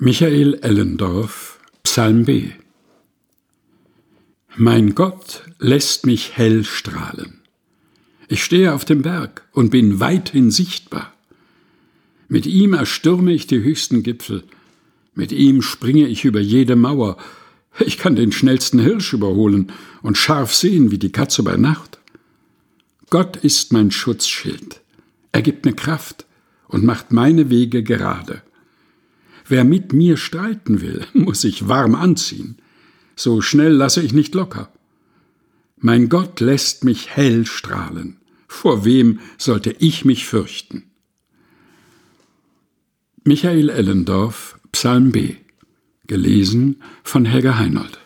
Michael Ellendorf, Psalm B. Mein Gott lässt mich hell strahlen. Ich stehe auf dem Berg und bin weithin sichtbar. Mit ihm erstürme ich die höchsten Gipfel. Mit ihm springe ich über jede Mauer. Ich kann den schnellsten Hirsch überholen und scharf sehen wie die Katze bei Nacht. Gott ist mein Schutzschild. Er gibt mir Kraft und macht meine Wege gerade. Wer mit mir streiten will, muss sich warm anziehen. So schnell lasse ich nicht locker. Mein Gott lässt mich hell strahlen. Vor wem sollte ich mich fürchten? Michael Ellendorf, Psalm B. Gelesen von Helga Heinold.